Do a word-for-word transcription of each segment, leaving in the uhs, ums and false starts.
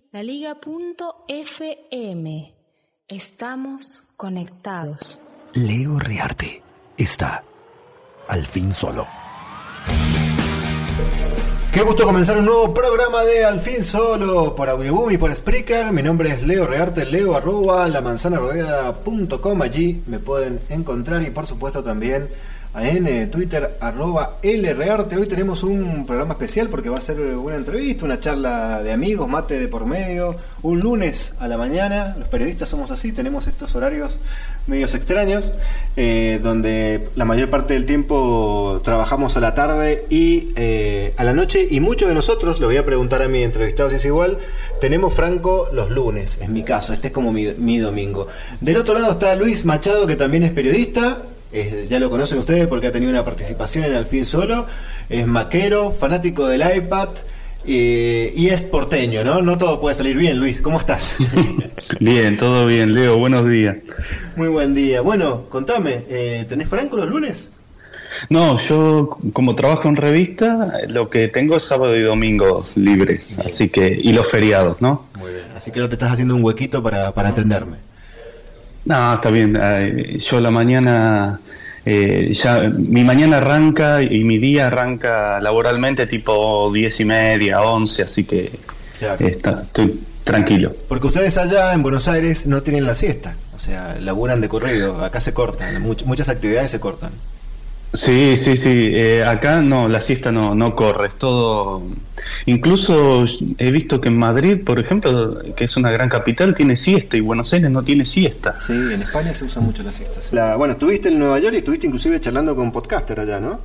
La Liga punto F M. Estamos conectados. Leo Rearte está al fin solo. Qué gusto comenzar un nuevo programa de Al fin solo por Audioboom y por Spreaker. Mi nombre es Leo Rearte, leo arroba la manzana rodeada punto com. Allí me pueden encontrar y por supuesto también en Twitter arroba lrearte. Hoy tenemos un programa especial porque va a ser una entrevista, una charla de amigos, mate de por medio, un lunes a la mañana. Los periodistas somos así, tenemos estos horarios medios extraños, eh, donde la mayor parte del tiempo trabajamos a la tarde y eh, a la noche, y muchos de nosotros, le voy a preguntar a mi entrevistado si es igual, tenemos franco los lunes, es mi caso, este es como mi, mi domingo. Del otro lado está Luis Machado, que también es periodista. Eh, ya lo conocen ustedes porque ha tenido una participación en Al fin solo. Es maquero, fanático del iPad, eh, y es porteño, ¿no? No todo puede salir bien, Luis. ¿Cómo estás? Bien, todo bien, Leo. Buenos días. Muy buen día. Bueno, contame, eh, ¿tenés franco los lunes? No, yo como trabajo en revista, lo que tengo es sábado y domingo libres, bien. Así que, y los feriados, ¿no? Muy bien. Así que no te estás haciendo un huequito para, para atenderme. No, está bien. Eh, yo la mañana, eh, ya mi mañana arranca y mi día arranca laboralmente tipo diez y media, once, así que claro. eh, está, estoy tranquilo. Porque ustedes allá en Buenos Aires no tienen la siesta, o sea, laburan de corrido, acá se cortan, much, muchas actividades se cortan. Sí, sí, sí. Eh, acá no, la siesta no, no corre, es todo. Incluso he visto que en Madrid, por ejemplo, que es una gran capital, tiene siesta y Buenos Aires no tiene siesta. Sí, en España se usa mucho la siesta. La, bueno, estuviste en Nueva York y estuviste inclusive charlando con podcaster allá, ¿no?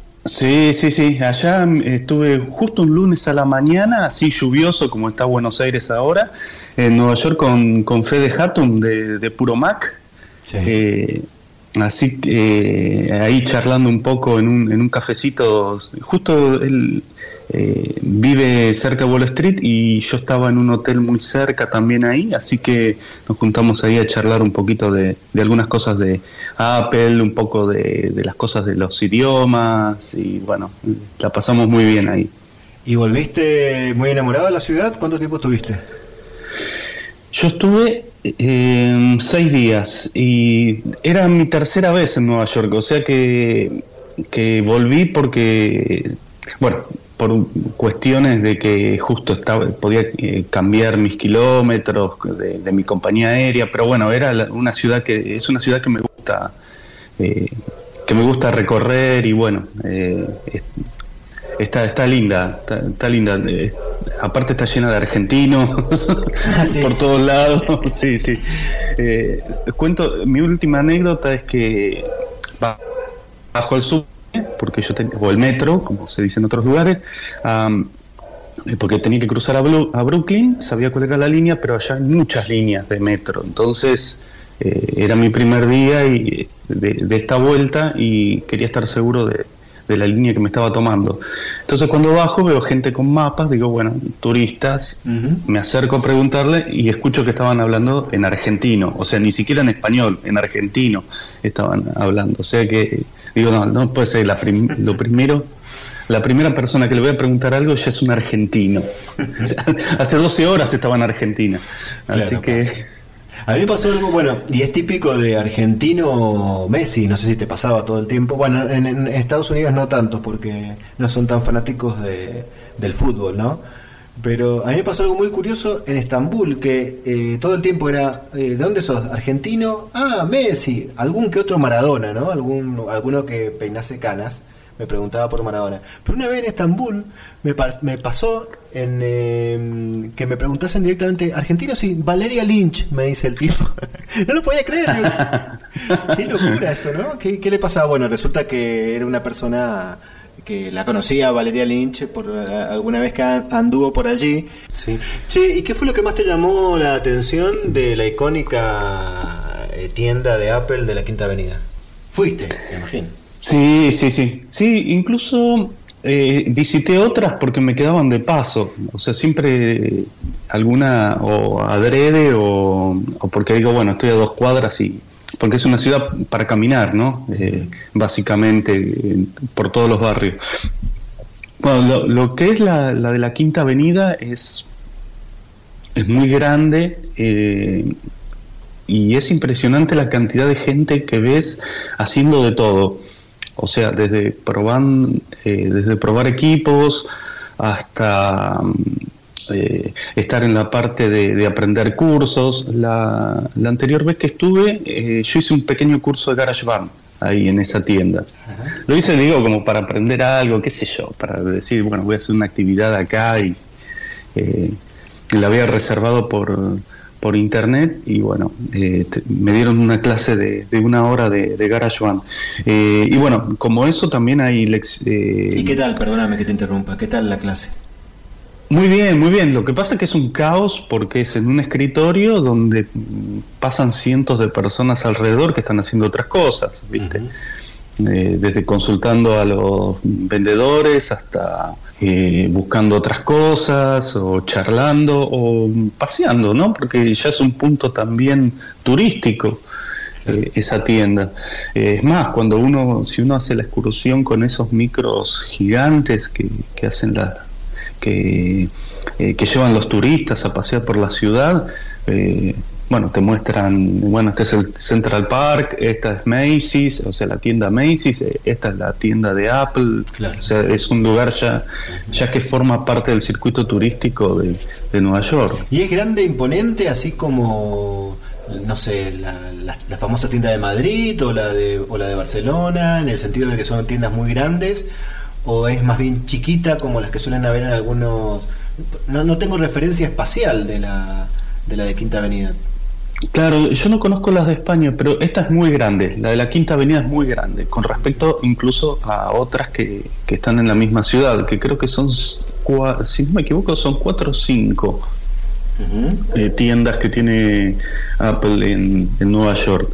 Sí, sí, sí. Allá estuve justo un lunes a la mañana, así lluvioso como está Buenos Aires ahora, en Nueva York con, con Fede Hatum de, de Puro Mac. Sí. Eh, Así que eh, ahí charlando un poco en un, en un cafecito, justo él eh, vive cerca de Wall Street y yo estaba en un hotel muy cerca también ahí, así que nos juntamos ahí a charlar un poquito de, de algunas cosas de Apple, un poco de, de las cosas de los idiomas y bueno, la pasamos muy bien ahí. ¿Y volviste muy enamorado de la ciudad? ¿Cuánto tiempo estuviste? Yo estuve eh, seis días y era mi tercera vez en Nueva York, o sea que, que volví porque, bueno, por cuestiones de que justo estaba, podía eh, cambiar mis kilómetros de, de mi compañía aérea, pero bueno, era la, una ciudad que es una ciudad que me gusta, eh, que me gusta recorrer y bueno, eh, es, Está, está linda, está, está linda. Eh, aparte está llena de argentinos sí. por todos lados. Sí, sí. Eh, cuento, mi última anécdota es que bajo el subte, porque yo tenía, o el metro, como se dice en otros lugares, um, porque tenía que cruzar a, Blu, a Brooklyn, sabía cuál era la línea, pero allá hay muchas líneas de metro. Entonces eh, era mi primer día y de, de esta vuelta y quería estar seguro de de la línea que me estaba tomando. Entonces cuando bajo veo gente con mapas, digo, bueno, turistas, uh-huh. Me acerco a preguntarle y escucho que estaban hablando en argentino, o sea, ni siquiera en español, en argentino estaban hablando, o sea que, digo, no, no puede ser la prim- lo primero, la primera persona que le voy a preguntar algo ya es un argentino. O sea, hace doce horas estaba en Argentina, así claro, que... Pasa. A mí me pasó algo, bueno, y es típico de argentino Messi, no sé si te pasaba todo el tiempo. Bueno, en, en Estados Unidos no tanto, porque no son tan fanáticos de, del fútbol, ¿no? Pero a mí me pasó algo muy curioso en Estambul, que eh, todo el tiempo era, eh, ¿de dónde sos? ¿Argentino? Ah, Messi. Algún que otro Maradona, ¿no? Algún, alguno que peinase canas. Me preguntaba por Maradona. Pero una vez en Estambul me, pa- me pasó en eh, que me preguntasen directamente, ¿argentino? Sí, Valeria Lynch, me dice el tipo. No lo podía creer. Qué locura esto, ¿no? ¿Qué, ¿Qué le pasaba? Bueno, resulta que era una persona que la conocía, Valeria Lynch, por alguna vez que anduvo por allí. Sí. Che, ¿y qué fue lo que más te llamó la atención de la icónica tienda de Apple de la Quinta Avenida? Fuiste, me imagino. Sí, sí, sí. Sí, incluso eh, visité otras porque me quedaban de paso. O sea, siempre alguna o adrede o, o porque digo, bueno, estoy a dos cuadras y... Porque es una ciudad para caminar, ¿no? Eh, básicamente, eh, por todos los barrios. Bueno, lo, lo que es la, la de la Quinta Avenida es... es muy grande, eh, y es impresionante la cantidad de gente que ves haciendo de todo. O sea, desde probar, eh, desde probar equipos hasta eh, estar en la parte de, de aprender cursos. La, la anterior vez que estuve, eh, yo hice un pequeño curso de GarageBand ahí en esa tienda. Uh-huh. Lo hice, digo, como para aprender algo, qué sé yo, para decir, bueno, voy a hacer una actividad acá y eh, la había reservado por... por internet y bueno, eh, te, me dieron una clase de, de una hora de, de GarageBand. Eh, y bueno, como eso también hay... Lex, eh, ¿Y qué tal? Perdóname que te interrumpa. ¿Qué tal la clase? Muy bien, muy bien. Lo que pasa es que es un caos porque es en un escritorio donde pasan cientos de personas alrededor que están haciendo otras cosas, ¿viste? Uh-huh. Eh, desde consultando a los vendedores hasta... Eh, buscando otras cosas o charlando o paseando, ¿no? Porque ya es un punto también turístico, eh, esa tienda. Eh, es más, cuando uno, si uno hace la excursión con esos micros gigantes que, que hacen la, que, eh, que llevan los turistas a pasear por la ciudad, eh, bueno, te muestran, bueno, este es el Central Park, esta es Macy's, o sea, la tienda Macy's, esta es la tienda de Apple, claro. O sea, es un lugar ya, ya que forma parte del circuito turístico de, de Nueva York. Y es grande, imponente, así como, no sé, la, la, la famosa tienda de Madrid o la de, o la de Barcelona, en el sentido de que son tiendas muy grandes, o es más bien chiquita como las que suelen haber en algunos... No, no tengo referencia espacial de la, de la de Quinta Avenida. Claro, yo no conozco las de España, pero esta es muy grande, la de la Quinta Avenida es muy grande, con respecto incluso a otras que, que están en la misma ciudad, que creo que son, cua, si no me equivoco, son cuatro o cinco uh-huh. eh, tiendas que tiene Apple en, en Nueva York.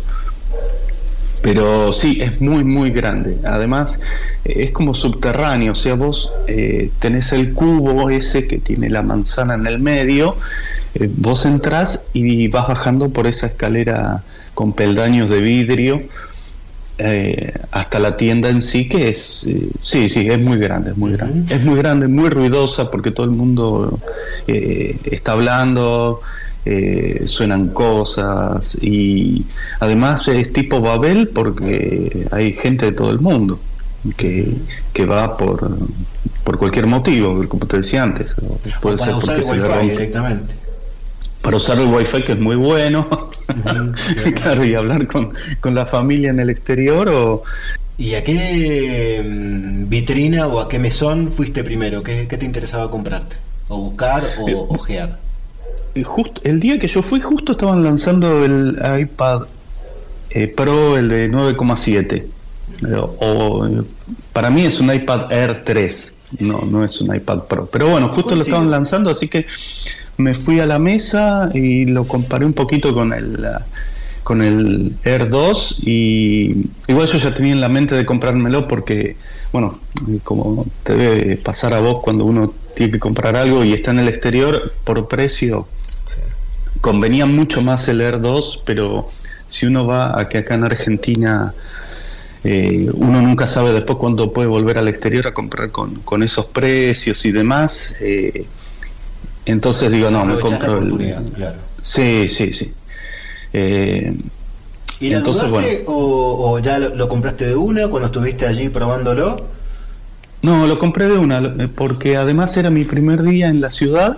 Pero sí, es muy, muy grande. Además, eh, es como subterráneo, o sea, vos eh, tenés el cubo ese que tiene la manzana en el medio. Eh, vos entrás y vas bajando por esa escalera con peldaños de vidrio eh, hasta la tienda en sí, que es eh, sí, sí, es muy grande, es muy grande, uh-huh. es muy grande, muy ruidosa porque todo el mundo eh, está hablando, eh, suenan cosas y además es tipo Babel porque hay gente de todo el mundo que, que va por por cualquier motivo, como te decía antes, puede ser porque se le rompe directamente. Para usar el wifi, que es muy bueno, uh-huh, claro, y hablar con, con la familia en el exterior. O... ¿Y a qué vitrina o a qué mesón fuiste primero? ¿Qué, qué te interesaba comprarte? ¿O buscar o eh, ojear? Justo, el día que yo fui, justo estaban lanzando el iPad eh, Pro, el de nueve coma siete. Eh, o, eh, para mí es un iPad Air tres, no, no es un iPad Pro. Pero bueno, justo lo estaban lanzando, así que... me fui a la mesa y lo comparé un poquito con el con el Air dos y igual yo ya tenía en la mente de comprármelo porque, bueno, como te debe pasar a vos cuando uno tiene que comprar algo y está en el exterior, por precio convenía mucho más el Air dos, pero si uno va a que acá en Argentina eh, uno nunca sabe después cuándo puede volver al exterior a comprar con, con esos precios y demás, eh, entonces digo, no, me compro el... Claro. Sí, sí, sí. Eh, ¿Y la entonces, dudaste, bueno, o, o ya lo, lo compraste de una cuando estuviste allí probándolo? No, lo compré de una, porque además era mi primer día en la ciudad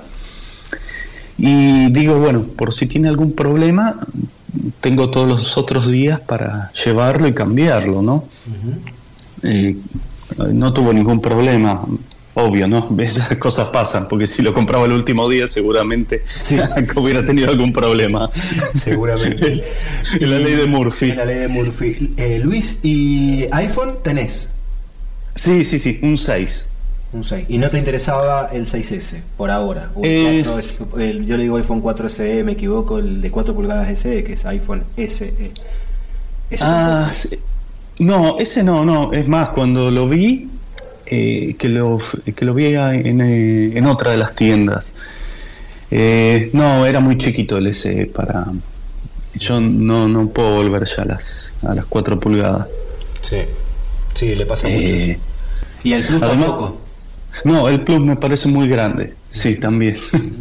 y digo, bueno, por si tiene algún problema, tengo todos los otros días para llevarlo y cambiarlo, ¿no? Uh-huh. Eh, no tuvo ningún problema. Obvio, ¿no? Esas cosas pasan, porque si lo compraba el último día seguramente sí. hubiera tenido algún problema. Seguramente. En la ley de Murphy. En la ley de Murphy. Eh, Luis, ¿y iPhone tenés? Sí, sí, sí, un seis. Un seis. ¿Y no te interesaba el seis ese por ahora? O el eh, cuatro S, el, yo le digo iPhone cuatro S E, me equivoco, el de cuatro pulgadas S E, que es iPhone S E. ¿Ese ah, sí. No, ese no, no. Es más, cuando lo vi... Eh, que lo que lo vi en, eh, en otra de las tiendas, eh, no, era muy chiquito el S E para yo no no puedo volver ya a las a las cuatro pulgadas. Sí, sí, le pasa eh, mucho. Y el Plus tampoco. No, el Plus me parece muy grande, sí, también.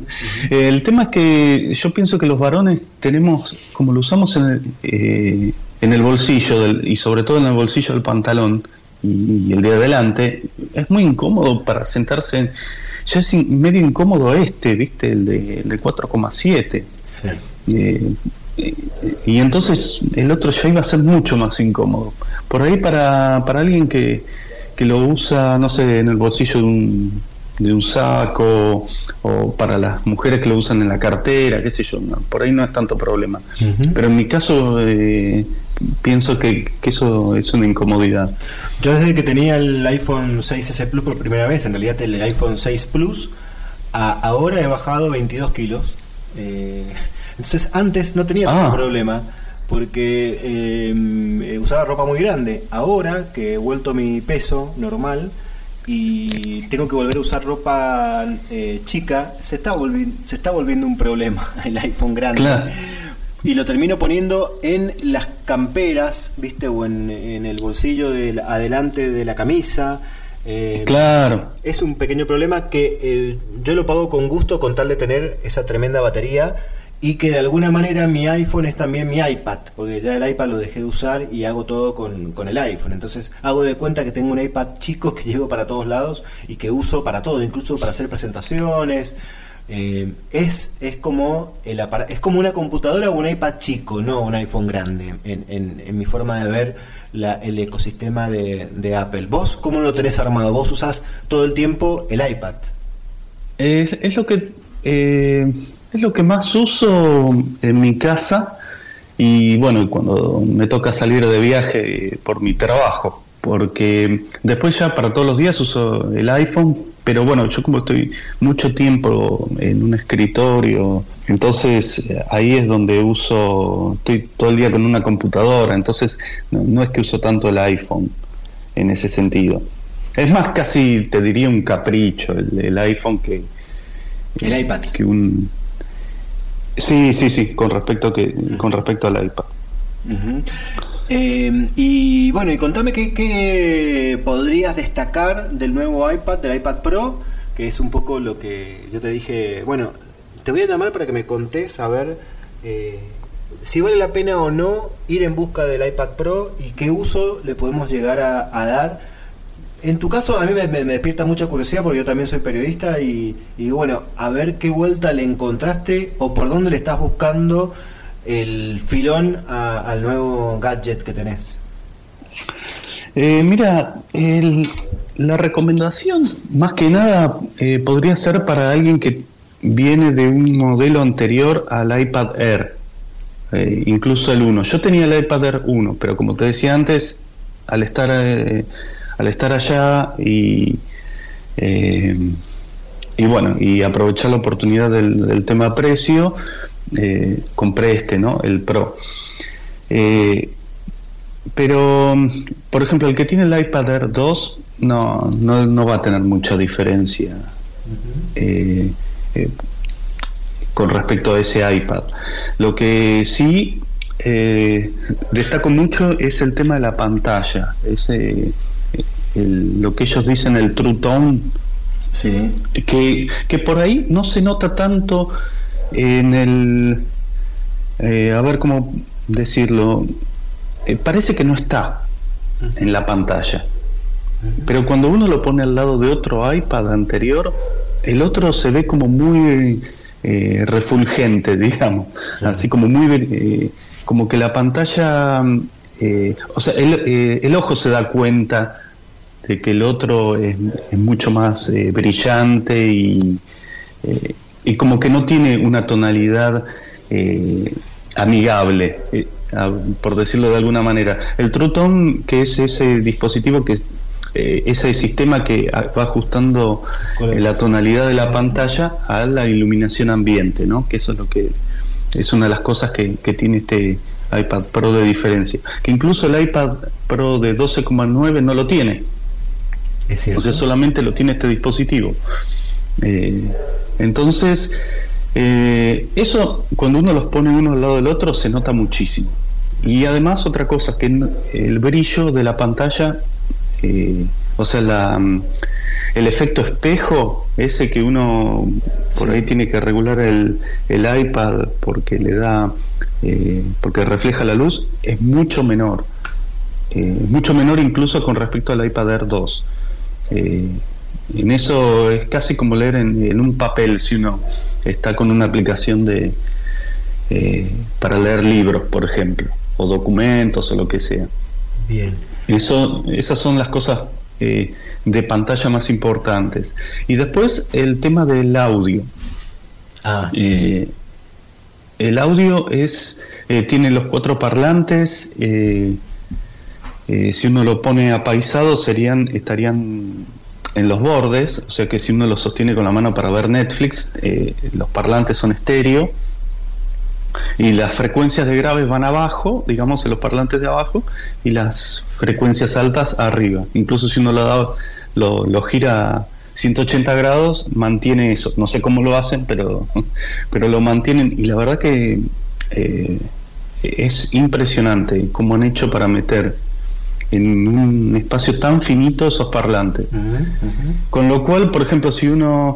El tema es que yo pienso que los varones tenemos, como lo usamos en el, eh, en el bolsillo, del, y sobre todo en el bolsillo del pantalón, y, y el de adelante, es muy incómodo para sentarse en... Ya es in, medio incómodo este, ¿viste? El de, el de cuatro coma siete. Sí. Eh, eh, y entonces el otro ya iba a ser mucho más incómodo. Por ahí para, para alguien que, que lo usa, no sé, en el bolsillo de un, de un saco, o para las mujeres que lo usan en la cartera, qué sé yo, no, por ahí no es tanto problema. Uh-huh. Pero en mi caso... Eh, pienso que, que eso es una incomodidad. Yo desde que tenía el iPhone seis ese Plus por primera vez, en realidad el iPhone seis Plus, a, ahora he bajado veintidós kilos. Eh, entonces antes no tenía tanto ah. problema, porque eh, usaba ropa muy grande. Ahora que he vuelto a mi peso normal y tengo que volver a usar ropa eh, chica, se está, volvi- se está volviendo un problema el iPhone grande. Claro. Y lo termino poniendo en las camperas, ¿viste? O en, en el bolsillo de la, adelante de la camisa. Eh, claro. Es un pequeño problema que eh, yo lo pago con gusto con tal de tener esa tremenda batería, y que de alguna manera mi iPhone es también mi iPad, porque ya el iPad lo dejé de usar y hago todo con, con el iPhone. Entonces hago de cuenta que tengo un iPad chico que llevo para todos lados y que uso para todo, incluso para hacer presentaciones. Eh, es es como el apara- es como una computadora o un iPad chico, no un iPhone grande, en, en, en mi forma de ver la, el ecosistema de, de Apple. ¿Vos cómo lo tenés armado? ¿Vos usás todo el tiempo el iPad? Es, es lo que eh, es lo que más uso en mi casa, y bueno, cuando me toca salir de viaje por mi trabajo, porque después ya para todos los días uso el iPhone. Pero bueno, yo como estoy mucho tiempo en un escritorio, entonces ahí es donde uso, estoy todo el día con una computadora, entonces no, no es que uso tanto el iPhone en ese sentido. Es más, casi te diría un capricho el, el iPhone que... El iPad. Que un... Sí, sí, sí, con respecto, que, con respecto al iPad. Uh-huh. Eh, y bueno, y contame qué, qué podrías destacar del nuevo iPad, del iPad Pro, que es un poco lo que yo te dije. Bueno, te voy a llamar para que me contés a ver eh, si vale la pena o no ir en busca del iPad Pro y qué uso le podemos llegar a, a dar. En tu caso a mí me, me, me despierta mucha curiosidad, porque yo también soy periodista, y, y bueno, a ver qué vuelta le encontraste o por dónde le estás buscando el filón a, al nuevo gadget que tenés. Eh, mira, el, la recomendación más que nada eh, podría ser para alguien que viene de un modelo anterior al iPad Air, eh, incluso el uno. Yo tenía el iPad Air uno, pero como te decía antes, al estar eh, al estar allá y eh, y bueno, y aprovechar la oportunidad del, del tema precio, Eh, compré este, ¿no? El Pro. Eh, pero, por ejemplo, el que tiene el iPad Air dos no, no, no va a tener mucha diferencia uh-huh. eh, eh, con respecto a ese iPad. Lo que sí eh, destaco mucho es el tema de la pantalla. Ese, el, lo que ellos dicen el True Tone, sí. que, que por ahí no se nota tanto en el eh, a ver cómo decirlo, eh, parece que no está uh-huh. en la pantalla, uh-huh. pero cuando uno lo pone al lado de otro iPad anterior, el otro se ve como muy eh, refulgente, digamos, uh-huh. así como muy eh, como que la pantalla eh, o sea, el, eh, el ojo se da cuenta de que el otro es, es mucho más eh, brillante y eh, y como que no tiene una tonalidad eh, amigable, eh, a, por decirlo de alguna manera. El True Tone, que es ese dispositivo, que es eh, ese sistema que va ajustando eh, la tonalidad de la pantalla a la iluminación ambiente, ¿no? Que eso es lo que es una de las cosas que, que tiene este iPad Pro de diferencia, que incluso el iPad Pro de doce coma nueve no lo tiene. Es cierto. O sea, solamente lo tiene este dispositivo. Eh, Entonces, eh, eso cuando uno los pone uno al lado del otro se nota muchísimo. Y además otra cosa, que el brillo de la pantalla, eh, o sea, la, el efecto espejo, ese que uno por ahí tiene que regular el, el iPad porque le da, eh, porque refleja la luz, es mucho menor, eh, mucho menor incluso con respecto al iPad Air dos. Eh, en eso es casi como leer en, en un papel si uno está con una aplicación de eh, para leer libros, por ejemplo, o documentos o lo que sea. Bien. Eso, esas son las cosas eh, de pantalla más importantes. Y después el tema del audio. Ah. Eh, el audio es eh, tiene los cuatro parlantes. Eh, eh, si uno lo pone apaisado, serían estarían en los bordes. O sea que si uno lo sostiene con la mano para ver Netflix, eh, los parlantes son estéreo. Y las frecuencias de graves van abajo, digamos, en los parlantes de abajo, y las frecuencias altas arriba. Incluso si uno lo, da, lo, lo gira ciento ochenta grados, mantiene eso. No sé cómo lo hacen, pero, pero lo mantienen. Y la verdad que eh, es impresionante cómo han hecho para meter en un espacio tan finito esos parlantes. Uh-huh, uh-huh. Con lo cual, por ejemplo, si uno...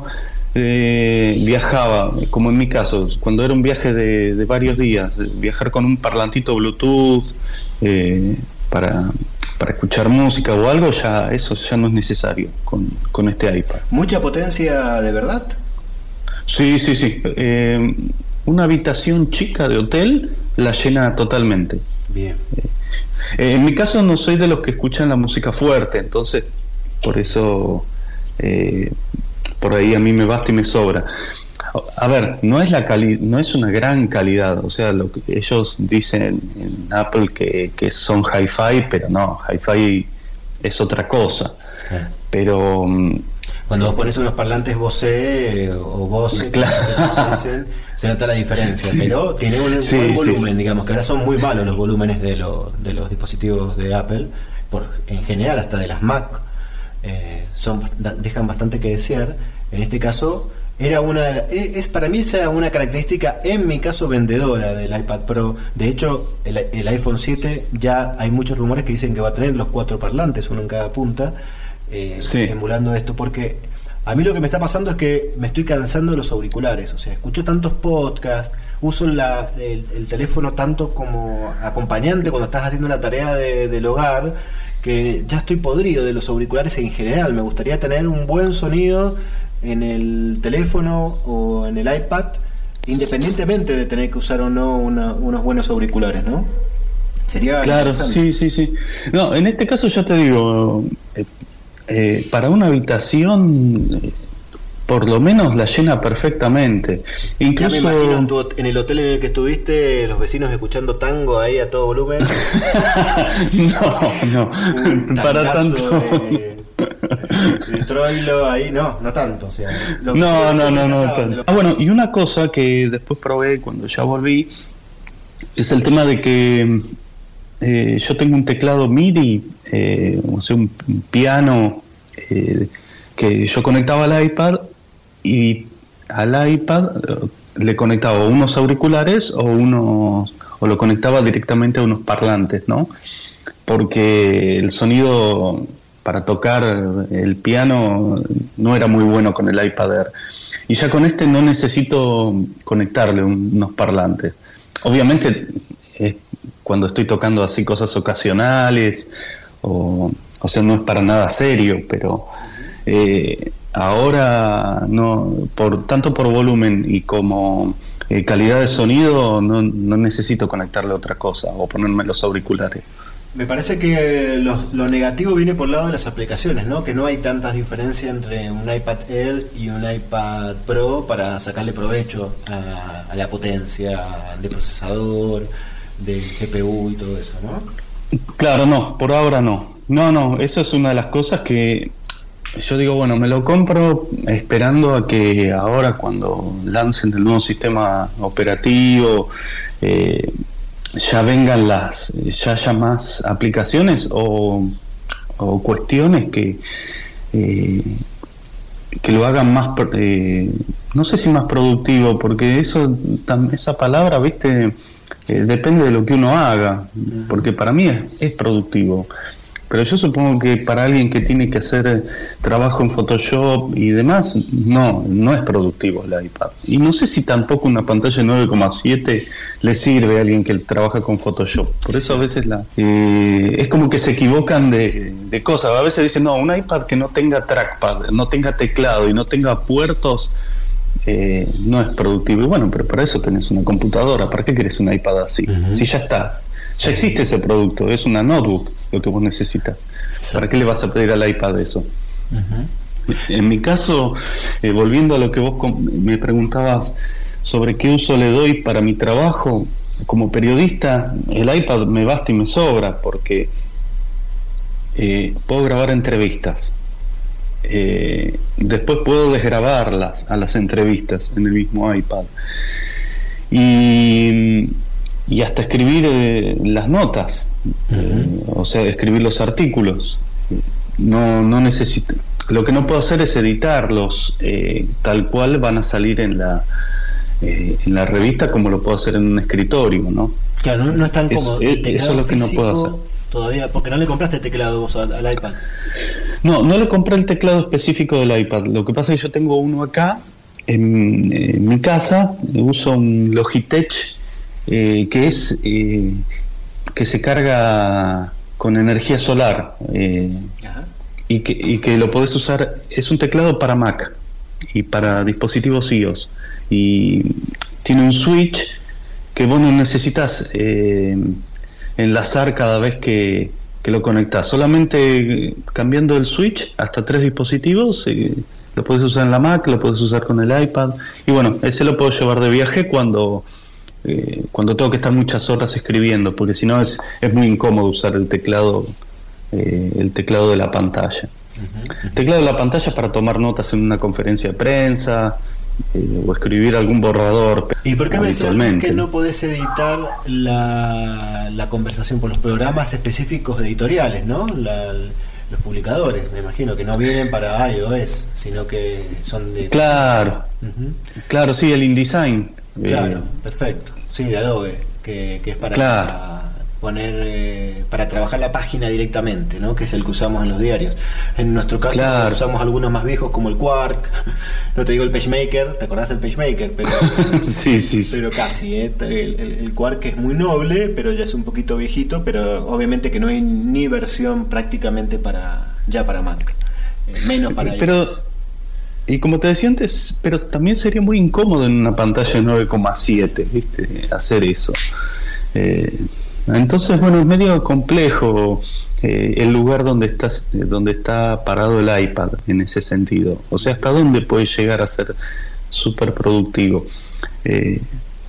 Eh, viajaba, como en mi caso, cuando era un viaje de, de varios días, viajar con un parlantito Bluetooth eh, para, para escuchar música o algo, ya eso ya no es necesario con, con este iPad. ¿Mucha potencia de verdad? Sí, sí, sí. Eh, una habitación chica de hotel la llena totalmente. Bien. Eh, en mi caso no soy de los que escuchan la música fuerte, entonces por eso... Eh, por ahí a mí me basta y me sobra. A ver, no es la cali- no es una gran calidad, o sea, lo que ellos dicen en Apple que, que son hi-fi, pero no, hi-fi es otra cosa. Sí. Pero cuando vos pones unos parlantes Bose o Bose, claro, se, dicen, se nota la diferencia, sí. Pero tiene un sí, buen volumen, sí, sí. digamos, que ahora son muy malos los volúmenes de, lo, de los dispositivos de Apple, por, en general hasta de las Mac. Eh, son dejan bastante que desear. En este caso era una es para mí esa una característica, en mi caso, vendedora del iPad Pro. De hecho, el, el iPhone siete ya hay muchos rumores que dicen que va a tener los cuatro parlantes, uno en cada punta, eh, sí. emulando esto, porque a mí lo que me está pasando es que me estoy cansando de los auriculares. O sea, escucho tantos podcasts, uso la, el, el teléfono tanto como acompañante cuando estás haciendo la tarea de, del hogar, que ya estoy podrido de los auriculares en general. Me gustaría tener un buen sonido en el teléfono o en el iPad, independientemente de tener que usar o no una, unos buenos auriculares, ¿no? Sería claro, sí, sí, sí. No, en este caso ya te digo, eh, eh, para una habitación, eh, por lo menos la llena perfectamente. Incluso ya me imagino en, tu, en el hotel en el que estuviste, los vecinos escuchando tango ahí a todo volumen. no, no, para tanto. De, de Troilo ahí, no, no tanto. O sea, no, no, no, no, no tanto. Ah, bueno, y una cosa que después probé cuando ya volví es el tema de que eh, yo tengo un teclado M I D I, eh, o sea, un piano eh, que yo conectaba al iPad, y al iPad le conectaba unos auriculares o unos o lo conectaba directamente a unos parlantes, ¿no? Porque el sonido para tocar el piano no era muy bueno con el iPad Air, y ya con este no necesito conectarle un, unos parlantes. Obviamente eh, cuando estoy tocando así cosas ocasionales, o, o sea, no es para nada serio, pero eh, ahora no, por tanto por volumen y como eh, calidad de sonido, no, no necesito conectarle otra cosa o ponerme los auriculares. Me parece que lo, lo negativo viene por el lado de las aplicaciones, ¿no? Que no hay tantas diferencias entre un iPad Air y un iPad Pro para sacarle provecho a, a la potencia de procesador, del G P U y todo eso, ¿no? Claro, no, por ahora no. No, no, eso es una de las cosas que yo digo, bueno, me lo compro esperando a que ahora, cuando lancen el nuevo sistema operativo, eh, ya vengan las, ya haya más aplicaciones o, o cuestiones que eh, que lo hagan más, eh, no sé si más productivo, porque eso, esa palabra, viste, eh, depende de lo que uno haga, porque para mí es, es productivo. Pero yo supongo que para alguien que tiene que hacer trabajo en Photoshop y demás, no, no es productivo el iPad. Y no sé si tampoco una pantalla nueve coma siete le sirve a alguien que trabaja con Photoshop. Por eso a veces la eh, es como que se equivocan de, de cosas. A veces dicen, no, un iPad que no tenga trackpad, no tenga teclado y no tenga puertos, eh, no es productivo. Y bueno, pero para eso tenés una computadora. ¿Para qué querés un iPad así? Uh-huh. Si ya está. Ya existe ese producto, es una notebook lo que vos necesitas. Sí. ¿Para qué le vas a pedir al iPad eso? Uh-huh. En mi caso, eh, volviendo a lo que vos me preguntabas sobre qué uso le doy para mi trabajo, como periodista, el iPad me basta y me sobra, porque eh, puedo grabar entrevistas. Eh, después puedo desgrabarlas a las entrevistas en el mismo iPad. Y... y hasta escribir eh, las notas, uh-huh. eh, o sea, escribir los artículos. No, no necesito. Lo que no puedo hacer es editarlos eh, tal cual van a salir en la eh, en la revista, como lo puedo hacer en un escritorio, ¿no? Claro, no, no es tan cómodo. Es, eso es lo que no puedo hacer todavía, porque no le compraste teclado vos al, al iPad. No, no le compré el teclado específico del iPad. Lo que pasa es que yo tengo uno acá en, en mi casa. Uso un Logitech. Eh, que es eh, que se carga con energía solar eh, y, que, y que lo podés usar. Es un teclado para Mac y para dispositivos iOS, y tiene un switch que vos no necesitas eh, enlazar cada vez que, que lo conectás. Solamente cambiando el switch hasta tres dispositivos eh, lo podés usar en la Mac, lo podés usar con el iPad, y bueno, ese lo puedo llevar de viaje cuando Eh, cuando tengo que estar muchas horas escribiendo, porque si no es, es muy incómodo usar el teclado eh, el teclado de la pantalla. Uh-huh. El teclado de la pantalla para tomar notas en una conferencia de prensa eh, o escribir algún borrador. ¿Y por qué me decías que no podés editar la, la conversación por los programas específicos de editoriales, ¿no? La, los publicadores, me imagino que no vienen para iOS, sino que son de... Claro, uh-huh. Claro, sí, el InDesign. Claro, eh, perfecto. Sí, de Adobe, que, que es para, claro. para poner, eh, para trabajar la página directamente, ¿no? Que es el que usamos en los diarios. En nuestro caso, claro, usamos algunos más viejos como el Quark. No te digo el PageMaker, ¿te acordás del PageMaker? Pero, sí, sí, sí. Pero casi, ¿eh? El, el, el Quark es muy noble, pero ya es un poquito viejito, pero obviamente que no hay ni versión prácticamente para ya para Mac, eh, menos para pero iOS. Y como te decía antes, pero también sería muy incómodo en una pantalla de nueve coma siete, ¿viste? Hacer eso. Eh, entonces, bueno, es medio complejo eh, el lugar donde estás, donde está parado el iPad en ese sentido. O sea, hasta dónde puede llegar a ser súper productivo. Eh,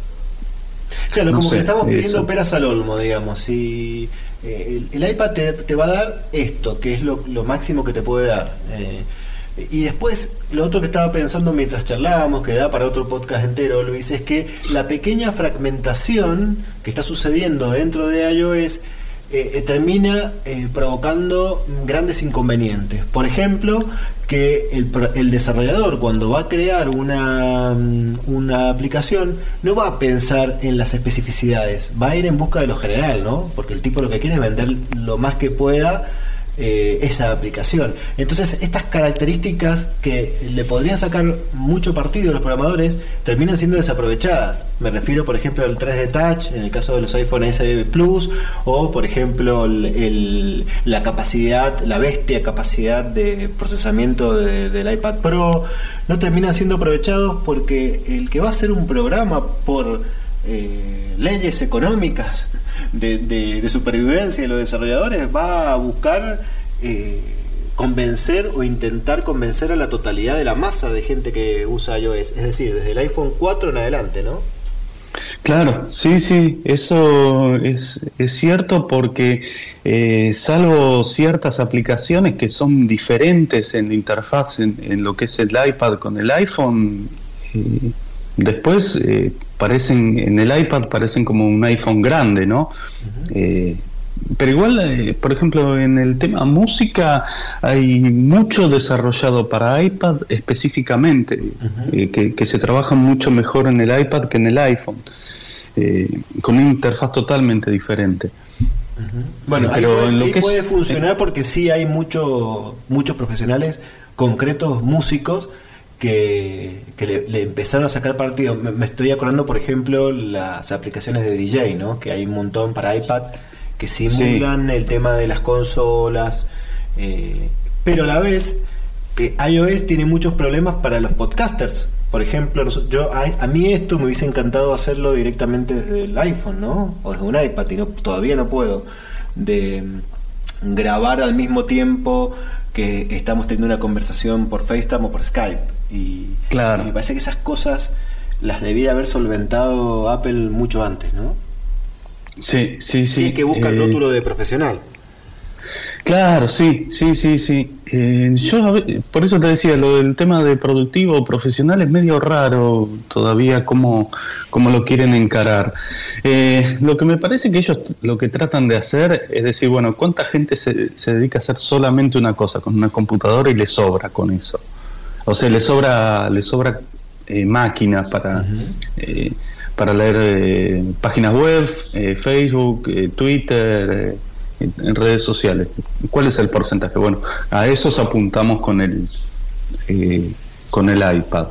claro, no como sé, que estamos pidiendo eso. peras al olmo, digamos. Si eh, el, el iPad te, te va a dar esto, que es lo, lo máximo que te puede dar. Eh, Y después, lo otro que estaba pensando mientras charlábamos, que da para otro podcast entero, Luis, es que la pequeña fragmentación que está sucediendo dentro de iOS eh, termina eh, provocando grandes inconvenientes. Por ejemplo, que el, el desarrollador, cuando va a crear una, una aplicación, no va a pensar en las especificidades, va a ir en busca de lo general, ¿no? Porque el tipo lo que quiere es vender lo más que pueda Eh, esa aplicación. Entonces estas características que le podrían sacar mucho partido a los programadores terminan siendo desaprovechadas. Me refiero por ejemplo al tres D Touch en el caso de los iPhone S E Plus, o por ejemplo el, el, la capacidad, la bestia capacidad de procesamiento de, del iPad Pro. No terminan siendo aprovechados porque el que va a hacer un programa por eh, leyes económicas De, de, de supervivencia de los desarrolladores va a buscar eh, convencer o intentar convencer a la totalidad de la masa de gente que usa iOS, es decir, desde el iPhone cuatro en adelante, ¿no? Claro, sí, sí, eso es, es cierto, porque eh, salvo ciertas aplicaciones que son diferentes en la interfaz en, en lo que es el iPad con el iPhone, eh, después eh, parecen, en el iPad parecen como un iPhone grande, ¿no? Uh-huh. Eh, pero igual, eh, por ejemplo, en el tema música hay mucho desarrollado para iPad específicamente, uh-huh. eh, que, que se trabaja mucho mejor en el iPad que en el iPhone, eh, con una interfaz totalmente diferente. Uh-huh. Bueno, pero ahí, puede, lo ahí que puede es, funcionar porque sí hay mucho, muchos profesionales concretos, músicos, que, que le, le empezaron a sacar partido. Me, me estoy acordando, por ejemplo, las aplicaciones de D J, ¿no? Que hay un montón para iPad que simulan sí. el tema de las consolas, eh, pero a la vez eh, iOS tiene muchos problemas para los podcasters. Por ejemplo, yo a, a mí esto me hubiese encantado hacerlo directamente desde el iPhone, ¿no? O desde un iPad, y no, todavía no puedo. De grabar al mismo tiempo que estamos teniendo una conversación por FaceTime o por Skype. Y, claro. y me parece que esas cosas las debía haber solventado Apple mucho antes, ¿no? Sí, sí, sí. Sí, es que busca el eh... rótulo de profesional. Claro, sí, sí, sí, sí. Eh, yo por eso te decía, lo del tema de productivo o profesional es medio raro todavía cómo, cómo lo quieren encarar. Eh, lo que me parece que ellos lo que tratan de hacer es decir, bueno, ¿cuánta gente se, se dedica a hacer solamente una cosa con una computadora y le sobra con eso? O sea, le sobra, le sobra eh, máquinas para... Uh-huh. eh, para leer eh, páginas web, eh, Facebook, eh, Twitter... Eh, en redes sociales. ¿Cuál es el porcentaje? Bueno, a esos apuntamos con el eh, con el iPad.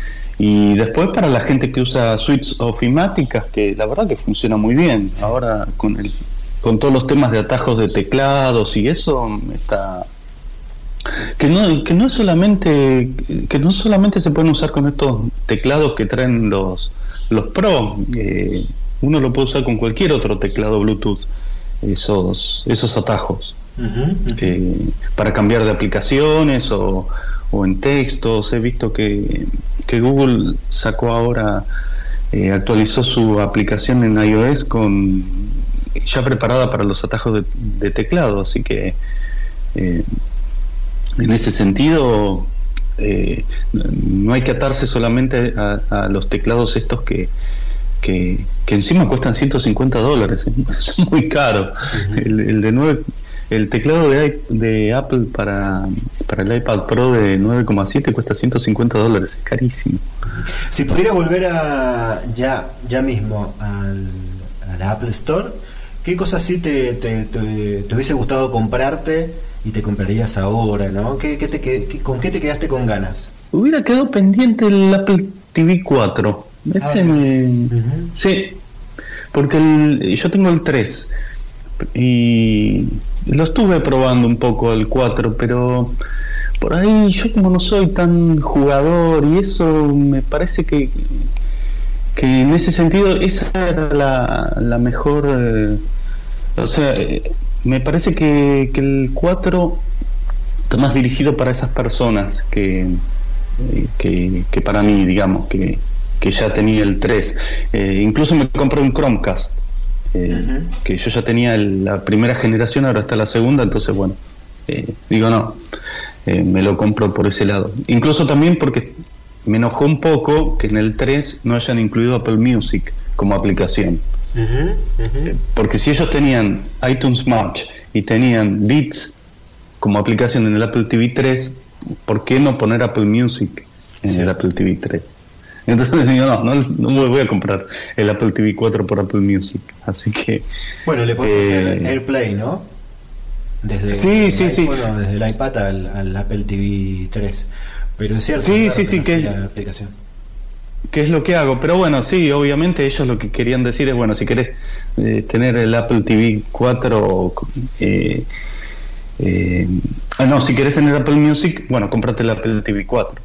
Y después para la gente que usa suites ofimáticas, que la verdad que funciona muy bien. Ahora con el con todos los temas de atajos de teclados y eso está que no que no es solamente que no solamente se pueden usar con estos teclados que traen los los Pro. Eh, uno lo puede usar con cualquier otro teclado Bluetooth. esos esos atajos uh-huh, uh-huh. Eh, para cambiar de aplicaciones o, o en textos. He visto que, que Google sacó ahora eh, actualizó su aplicación en iOS con ya preparada para los atajos de, de teclado, así que eh, en ese sentido eh, no hay que atarse solamente a, a los teclados estos que Que, que encima cuestan ciento cincuenta dólares, ¿eh? Es muy caro. Uh-huh. el, el de nueve, el teclado de, de Apple para, para el iPad Pro de nueve coma siete cuesta ciento cincuenta dólares, es carísimo. Si pudieras volver a ya ya mismo al, al Apple Store, ¿qué cosas sí te, te, te, te hubiese gustado comprarte y te comprarías ahora, ¿no? ¿Qué, qué te, qué, ¿Con qué te quedaste con ganas? Hubiera quedado pendiente el Apple T V cuatro. Ese ah, me... uh-huh. Sí, porque el, yo tengo el tres y lo estuve probando un poco el cuatro, pero por ahí yo como no soy tan jugador y eso, me parece que que en ese sentido esa era la, la mejor eh, o sea, eh, me parece que, que el cuatro está más dirigido para esas personas que, eh, que, que para mí, digamos, que que ya tenía el tres. Eh, incluso me compré un Chromecast, eh, uh-huh. que yo ya tenía el, la primera generación, ahora está la segunda, entonces bueno, eh, digo no, eh, me lo compro por ese lado. Incluso también porque me enojó un poco que en el tres no hayan incluido Apple Music como aplicación. Uh-huh. Uh-huh. Eh, porque si ellos tenían iTunes Match y tenían Beats como aplicación en el Apple T V tres, ¿por qué no poner Apple Music en sí. el Apple T V tres? Entonces digo, no, no, no me voy a comprar el Apple T V cuatro por Apple Music. Así que... Bueno, le puedes eh, hacer AirPlay, ¿no? Desde sí, el sí, iPhone, sí. O desde el iPad al, al Apple T V tres. Pero es cierto, sí, claro, sí, que sí, no que, la aplicación. que es lo que hago. Pero bueno, sí, obviamente ellos lo que querían decir es, bueno, si querés eh, tener el Apple T V cuatro... Eh, eh, ah, no, si querés tener Apple Music, bueno, cómprate el Apple T V cuatro.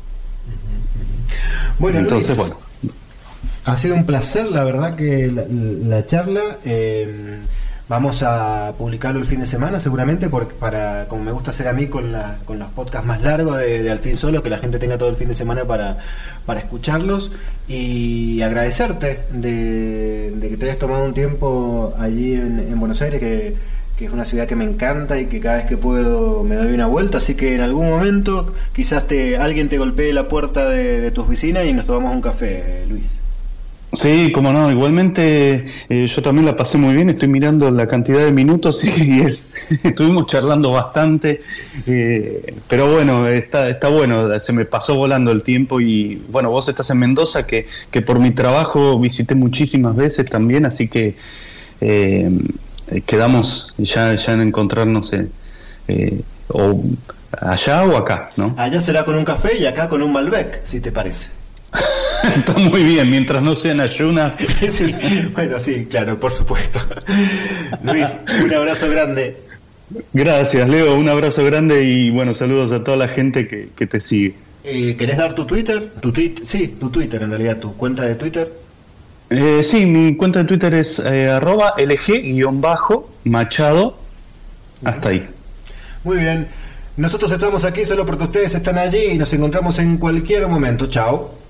Bueno, entonces, Luis, bueno. Ha sido un placer, la verdad, que la, la charla. Eh, vamos a publicarlo el fin de semana, seguramente, porque para, como me gusta hacer a mí con, la, con los podcasts más largos de, de Al Fin Solo, que la gente tenga todo el fin de semana para, para escucharlos. Y agradecerte de, de que te hayas tomado un tiempo allí en, en Buenos Aires, que, que es una ciudad que me encanta y que cada vez que puedo me doy una vuelta, así que en algún momento quizás te alguien te golpee la puerta de, de tu oficina y nos tomamos un café, Luis. Sí, como no, igualmente eh, yo también la pasé muy bien, estoy mirando la cantidad de minutos y es, estuvimos charlando bastante, eh, pero bueno, está, está bueno, se me pasó volando el tiempo y bueno, vos estás en Mendoza, que, que por mi trabajo visité muchísimas veces también, así que... Eh, eh, quedamos ya, ya en encontrarnos eh, eh, o allá o acá, ¿no? Allá será con un café y acá con un Malbec, si te parece. Está muy bien, mientras no sean ayunas. Sí, bueno, sí, claro, por supuesto. Luis, un abrazo grande. Gracias, Leo, un abrazo grande y bueno, saludos a toda la gente que, que te sigue. Eh, ¿Querés dar tu Twitter? Tu tweet, sí, tu Twitter en realidad, tu cuenta de Twitter. Eh, sí, mi cuenta de Twitter es eh, arroba lg-machado. Hasta ahí. Muy bien. Nosotros estamos aquí solo porque ustedes están allí y nos encontramos en cualquier momento. Chao.